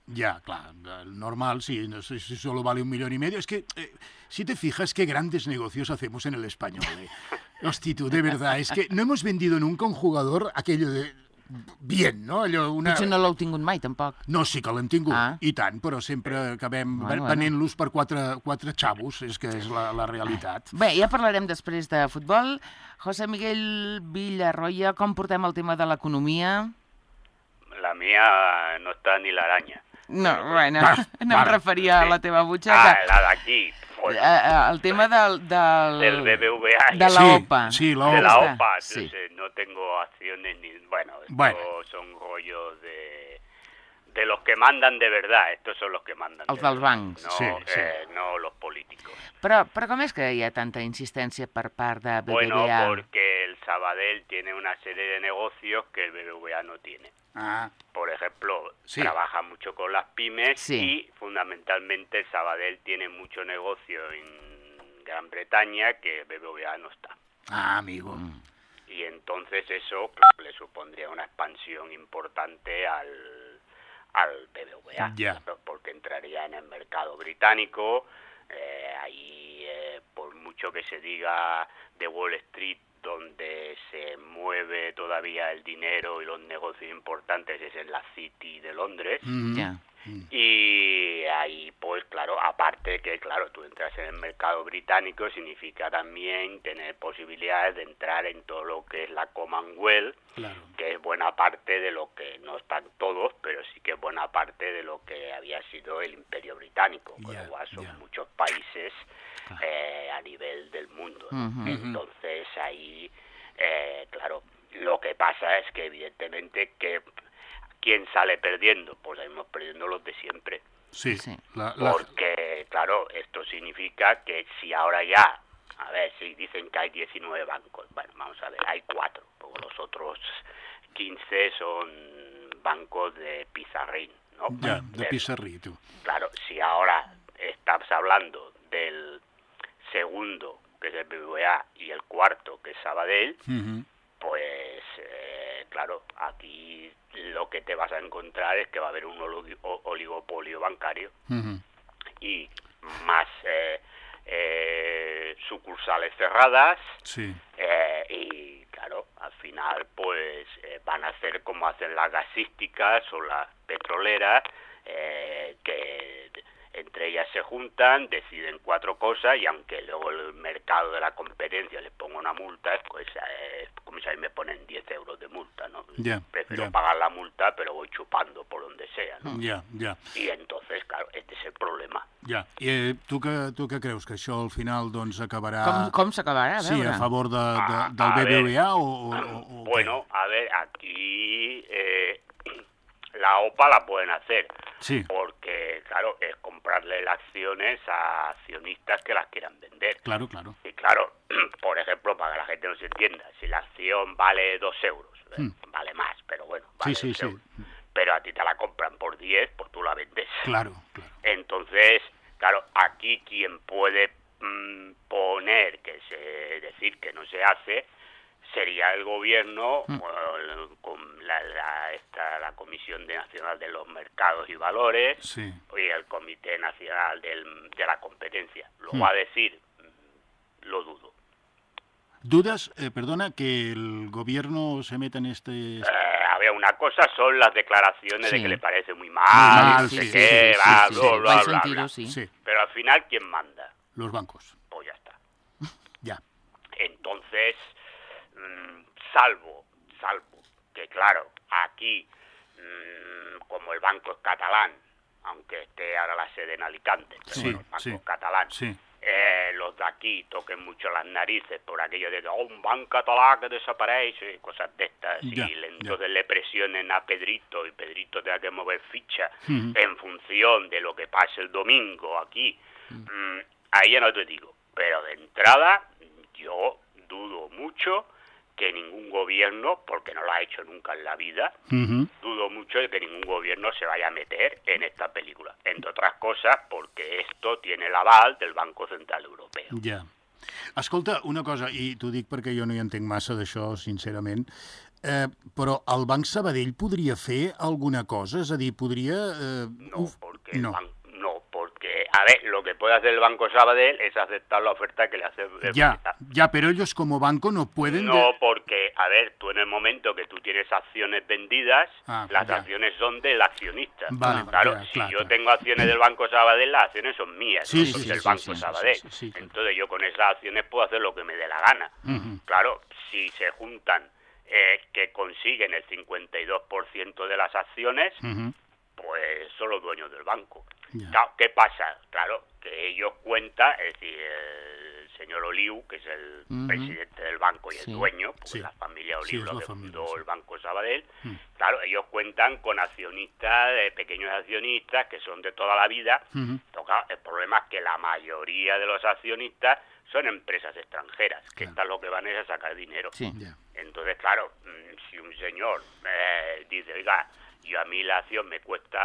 Ya, claro, normal, sí, no sé si solo vale 1,5 millones. Es que, si te fijas, qué grandes negocios hacemos en el español, Hosti, tú, de verdad, es que no hemos vendido nunca un jugador aquello de... bien, no? Allò Potser no l'heu tingut mai, tampoc. No, sí que l'hem tingut, i tant, però sempre acabem venent-los per quatre xavos, és que és la realitat. Bé, ja parlarem després de futbol. José Miguel Villarroya, com portem el tema de l'economia? La mía no está ni la araña. No, bueno, no em referia a la teva butxaca. La d'aquí. El tema del BBVA. De la OPA. Sí, la OPA. De la OPA. Sí. No tengo acciones ni... Bueno, son rollos de los que mandan de verdad. Estos son los que mandan. Els dels bancs. No, no los políticos. Però com és que hi ha tanta insistència per part de BBVA? Bueno, porque el Sabadell tiene una serie de negocios que el BBVA no tiene. Por ejemplo, trabaja mucho con las pymes y fundamentalmente el Sabadell tiene mucho negocio en Gran Bretaña que el BBVA no está. Amigo. Y entonces eso le supondría una expansión importante al BBVA, porque entraría en el mercado británico. Ahí, por mucho que se diga de Wall Street, donde se mueve todavía el dinero y los negocios importantes es en la City de Londres. Y ahí, pues claro, aparte que, claro, tú entras en el mercado británico, significa también tener posibilidades de entrar en todo lo que es la Commonwealth, que es buena parte de lo que, no están todos, pero sí que es buena parte de lo que había sido el Imperio Británico, con lo cual son muchos países a nivel del mundo, ¿no? Entonces ahí, claro, lo que pasa es que evidentemente que ¿quién sale perdiendo? Pues salimos perdiendo los de siempre. Sí. Porque, claro, esto significa que si ahora ya, a ver, si dicen que hay 19 bancos, bueno, vamos a ver, hay 4, porque los otros 15 son bancos de pizarrín, ¿no? Ya, de pizarrín, tú. Claro, si ahora estás hablando del segundo, que es el BBVA, y el cuarto, que es Sabadell, pues, claro, aquí lo que te vas a encontrar es que va a haber un oligopolio bancario y más sucursales cerradas y, claro, al final, pues, van a hacer como hacen las gasísticas o las petroleras, que entre ellas se juntan, deciden 4 cosas y aunque luego el mercado de la competencia les ponga una multa, pues como si a mí me ponen 10 euros de multa, ¿no? Prefiero pagar la multa, pero voy chupando por donde sea, ¿no? Y entonces, claro, este es el problema. I tu què creus? Que això al final doncs acabarà... Com s'acabarà? Sí, a favor del BBVA o bueno, a ver, aquí... la OPA la pueden hacer, porque, claro, es comprarle las acciones a accionistas que las quieran vender. Claro. Y claro, por ejemplo, para que la gente no se entienda, si la acción vale 2 euros, vale más, pero bueno, vale 2 euros. Pero a ti te la compran por 10, pues tú la vendes. Claro. Entonces, claro, aquí quien puede poner, decir que no se hace, sería el gobierno con la Comisión Nacional de los Mercados y Valores y el Comité Nacional de la Competencia. Lo va a decir, lo dudo. ¿Dudas, perdona, que el gobierno se meta en este...? A ver, una cosa son las declaraciones de que le parece muy mal, no sé qué, bla, bla. Pero al final, ¿quién manda? Los bancos. Pues ya está. Ya. Entonces... salvo que, claro, aquí, como el banco es catalán, aunque esté ahora la sede en Alicante, pero bueno, el banco es catalán, los de aquí toquen mucho las narices por aquello de un banco catalán que desaparece y cosas de estas, entonces le presionen a Pedrito y Pedrito tenga que mover ficha en función de lo que pase el domingo aquí, ahí ya no te digo, pero de entrada yo dudo mucho que ningún gobierno, porque no lo ha hecho nunca en la vida, dudo mucho de que ningún gobierno se vaya a meter en esta película. Entre otras cosas, porque esto tiene el aval del Banco Central Europeo. Escolta, una cosa, i t'ho dic perquè jo no hi entenc massa d'això, sincerament, però el Banc Sabadell podria fer alguna cosa? És a dir, podria... No, porque a ver, lo que puede hacer el Banco Sabadell es aceptar la oferta que le hace el Ya, pero ellos como banco no pueden... No, porque, a ver, tú en el momento que tú tienes acciones vendidas, las acciones son del accionista. Vale, claro, si yo tengo acciones del Banco Sabadell, las acciones son mías, no son del Banco Sabadell. Entonces yo con esas acciones puedo hacer lo que me dé la gana. Claro, si se juntan que consiguen el 52% de las acciones, pues son los dueños del banco. Claro, ¿qué pasa? Claro, que ellos cuentan, es decir, el señor Oliu, que es el presidente del banco y el dueño, porque la familia Oliu lo que fundó el Banco Sabadell, claro, ellos cuentan con accionistas, pequeños accionistas, que son de toda la vida. Pero, claro, el problema es que la mayoría de los accionistas son empresas extranjeras, que estas lo que van es a sacar dinero. Entonces, claro, si un señor dice, oiga, yo a mí la acción me cuesta,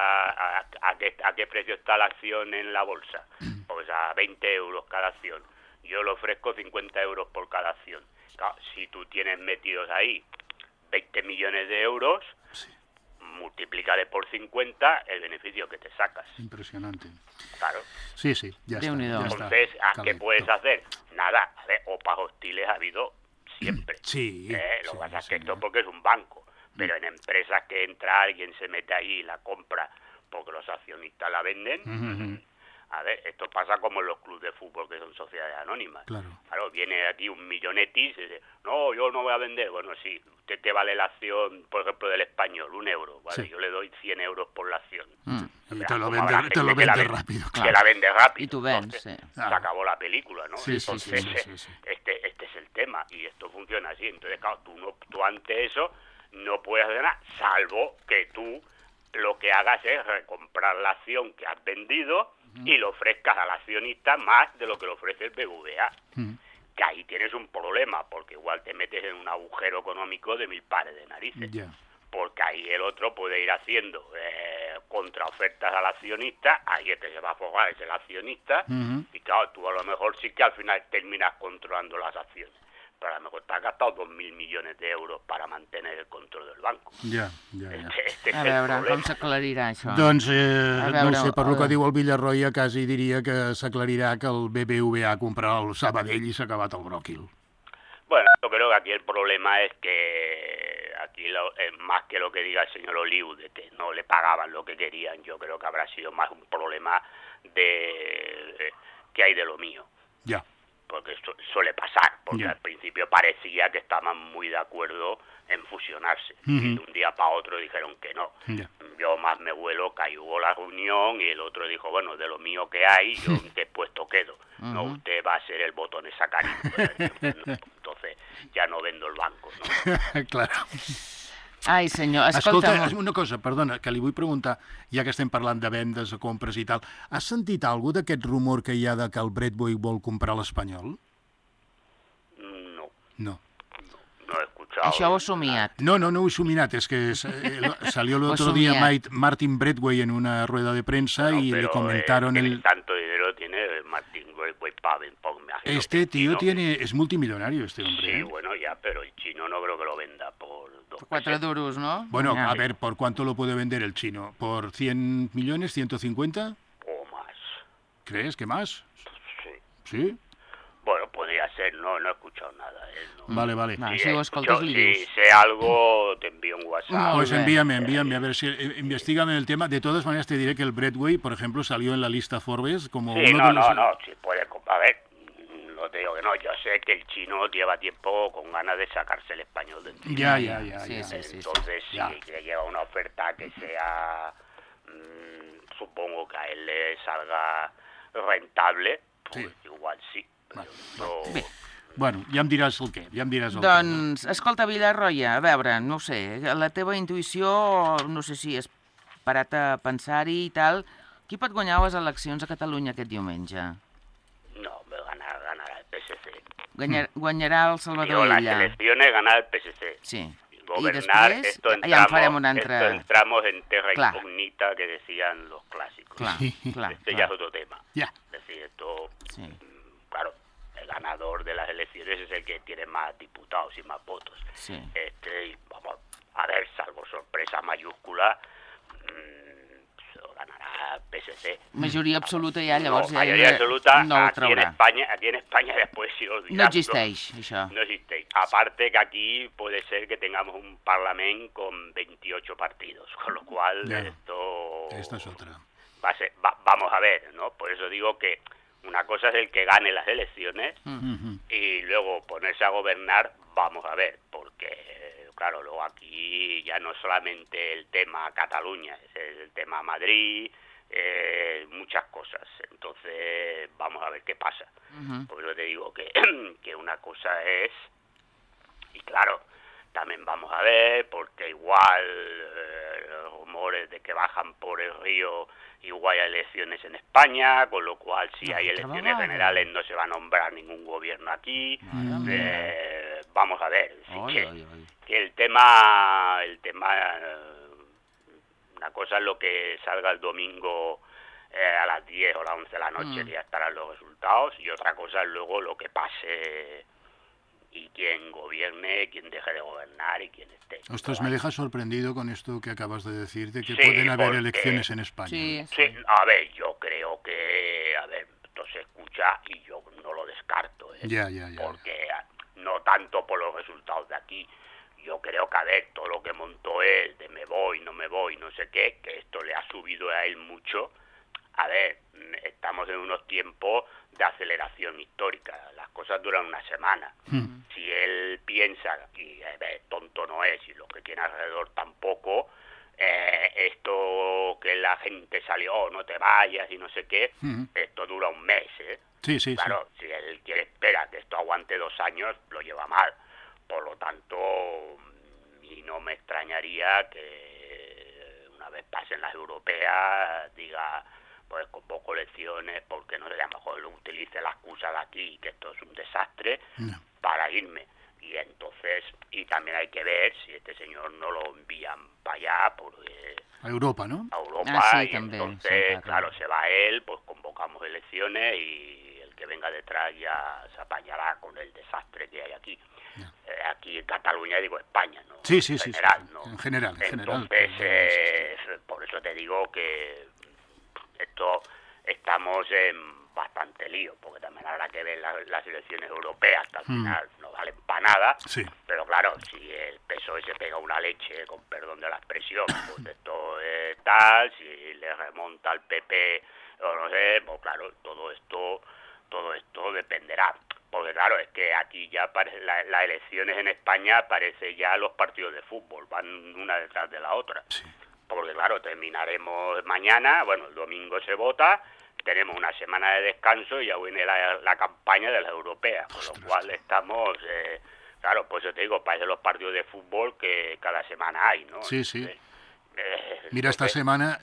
¿a qué precio está la acción en la bolsa? Pues a 20 euros cada acción. Yo le ofrezco 50 euros por cada acción. Claro, si tú tienes metidos ahí 20 millones de euros, multiplícale por 50 el beneficio que te sacas. Impresionante. Claro. Sí, ya está. Entonces, ¿qué puedes hacer? Nada, a ver, OPAs hostiles ha habido siempre. Lo que pasa es que esto porque es un banco. Pero en empresas que entra alguien, se mete allí y la compra porque los accionistas la venden, a ver, esto pasa como en los clubes de fútbol que son sociedades anónimas. Claro, viene aquí un millonetis y dice, no, yo no voy a vender. Bueno, sí, ¿usted qué vale la acción, por ejemplo, del Español? 1 euro. Vale, yo le doy 100 euros por la acción. Y te lo vende rápido. Que la vende rápido. Y tú vendes, Se acabó la película, ¿no? Entonces, este es el tema y esto funciona así. Entonces, claro, tú ante eso no puedes hacer nada, salvo que tú lo que hagas es recomprar la acción que has vendido y lo ofrezcas al accionista más de lo que le ofrece el BBVA. Que ahí tienes un problema, porque igual te metes en un agujero económico de 1000 pares de narices. Porque ahí el otro puede ir haciendo contraofertas al accionista, ahí el que se va a forrar es el accionista, y claro, tú a lo mejor sí que al final terminas controlando las acciones. Pero a lo mejor te has gastado 2.000 millones de euros para mantener el control del banco. Este a veure, com s'aclarirà això? Doncs, no ho sé, per lo que diu el Villarroya, quasi diria que s'aclarirà que el BBVA comprarà el Sabadell i s'ha acabat el bròquil. Bueno, yo creo que aquí el problema es que aquí más que lo que diga el señor Oliu de que no le pagaban lo que querían, yo creo que habrá sido más un problema de que hay de lo mío. Porque suele pasar, porque al principio parecía que estaban muy de acuerdo en fusionarse, y de un día para otro dijeron que no. Yo más me vuelo que ahí hubo la reunión y el otro dijo, bueno, de lo mío que hay, yo en qué puesto quedo. No, usted va a ser el botón de sacarino. Entonces ya no vendo el banco, ¿no? Claro. Ai, senyor, escolta... una cosa, perdona, que li vull preguntar, ja que estem parlant de vendes, compres i tal, has sentit alguna d'aquest rumor que hi ha de que el Bradway vol comprar l'Espanyol? No. No he escuchado. Això ho he somiat. No ho he somiat, es que salió el otro día Martin Bradway en una rueda de prensa y le comentaron tanto dinero tiene Martin Bradway para este tío es multimillonario, este hombre. Sí, bueno, ya, pero el chino no creo que lo venda por 4 duros, ¿no? Bueno, a ver, ¿por cuánto lo puede vender el chino? ¿Por 100 millones, 150? O más. ¿Crees que más? Sí. Bueno, podría ser, no he escuchado nada. Vale. Si sé algo, te envío un WhatsApp. Pues envíame, a ver si investígame el tema. De todas maneras te diré que el Bradway, por ejemplo, salió en la lista Forbes como uno de los... sí puede, a ver, no te digo que no, yo sé que el chino lleva tiempo con ganas de sacarse el español de encima. Ya. Entonces, si le llega una oferta que sea, supongo que a él le salga rentable, pues igual sí. Bé. Bueno, ja em diràs el què. Doncs, escolta, Villarroya, a veure, no sé, la teva intuïció, no sé si has parat a pensar-hi i tal, qui pot guanyar les eleccions a Catalunya aquest diumenge? No, ganará el PSC. Guanyarà el Salvador Illa. Las elecciones ganar el PSC. Sí. Gobernar, I després, esto entramos en terra incógnita que decían los clásicos. Clar. Ya es otro tema. Ya. Es decir, esto, claro, el ganador entonces es el que tiene más diputados y más votos. Sí. Y vamos a ver, salvo sorpresa mayúscula, ganará PSC. Majoria absoluta ja, llavors... Majoria absoluta no ho traurà. Aquí en España después sí os dirán, no existeix, això. No existeix. Aparte que aquí puede ser que tengamos un parlamento con 28 partidos, con lo cual Esta es otra. Vamos a ver, ¿no? Por eso digo que una cosa es el que gane las elecciones y luego ponerse a gobernar, vamos a ver, porque claro, luego aquí ya no solamente el tema Cataluña, es el tema Madrid, muchas cosas. Entonces, vamos a ver qué pasa. Por eso te digo que una cosa es, y claro, también vamos a ver, porque igual los rumores de que bajan por el río, igual hay elecciones en España, con lo cual si hay elecciones generales no se va a nombrar ningún gobierno aquí. Vamos a ver, que el tema una cosa es lo que salga el domingo a las 10 o las 11 de la noche, que ya estarán los resultados, y otra cosa es luego lo que pase y quién gobierne, quién deje de gobernar y quién esté. Ostras, me deja sorprendido con esto que acabas de decir, de que pueden haber elecciones en España. Sí, a ver, yo creo que, esto se escucha y yo no lo descarto, Ya. Porque no tanto por los resultados de aquí, yo creo que, todo lo que montó él, de me voy, no sé qué, que esto le ha subido a él mucho. Estamos en unos tiempos de aceleración histórica, las cosas duran una semana. Si él piensa, y tonto no es, y los que tiene alrededor tampoco, esto que la gente salió, no te vayas y no sé qué, esto dura un mes, Sí. Claro, si él espera que esto aguante 2 años, lo lleva mal. Por lo tanto, y no me extrañaría que una vez pasen las europeas, diga, pues convoco elecciones, porque no sé, a lo mejor utilice la excusa de aquí, que esto es un desastre, para irme. Y entonces, y también hay que ver si este señor no lo envían para allá, porque... A Europa, ¿no? A Europa, y entonces, claro, se va él, pues convocamos elecciones y el que venga detrás ya se apañará con el desastre que hay aquí. Aquí en Cataluña, digo España, ¿no? Sí. ¿no? En general. Entonces, por eso te digo que estamos en bastante lío, porque también habrá que ver las elecciones europeas, que al final no valen para nada, pero claro, si el PSOE se pega una leche, con perdón de la expresión, pues esto es tal, si le remonta al PP, o no sé, pues claro, todo esto dependerá. Porque claro, es que aquí ya las elecciones en España parece ya los partidos de fútbol, van una detrás de la otra. Porque claro, terminaremos mañana, el domingo se vota, tenemos una semana de descanso y ya viene la campaña de las europeas, con lo cual estamos, claro, pues yo te digo, parece los partidos de fútbol que cada semana hay, ¿no? Sí. Mira, esta semana,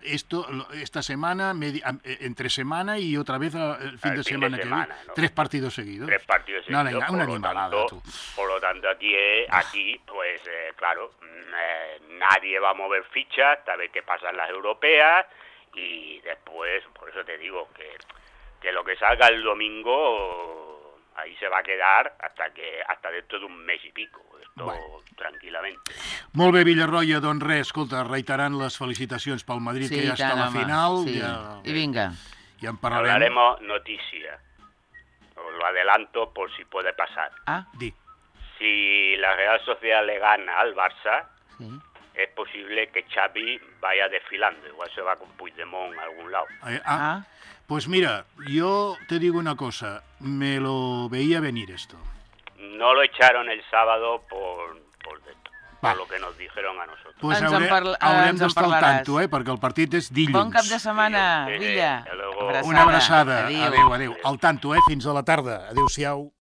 entre semana y otra vez el fin de semana que viene, ¿no? 3 partidos seguidos. 3 partidos seguidos. Una animalada, tú. Por lo tanto, aquí pues claro, nadie va a mover fichas hasta ver qué pasa en las europeas y después, por eso te digo que lo que salga el domingo ahí se va a quedar hasta dentro de un mes y pico. Tranquil·lament. Molt bé, Villarroya, doncs res, escolta, reiterant les felicitacions pel Madrid, que ja està a la final. I vinga. Ja en parlarem. Hablaremos noticia. Os lo adelanto por si puede pasar. Di. Si la Real Sociedad le gana al Barça, es posible que Xavi vaya desfilando. Igual se va con Puigdemont a algún lado. Pues mira, yo te digo una cosa, me lo veía venir esto. No lo echaron el sábado por lo que nos dijeron a nosotros. Pues haurem d'estar al tanto, perquè el partit és dilluns. Bon cap de setmana, Villa. Una abraçada. Adéu. Al tanto, fins a la tarda. Adéu-siau.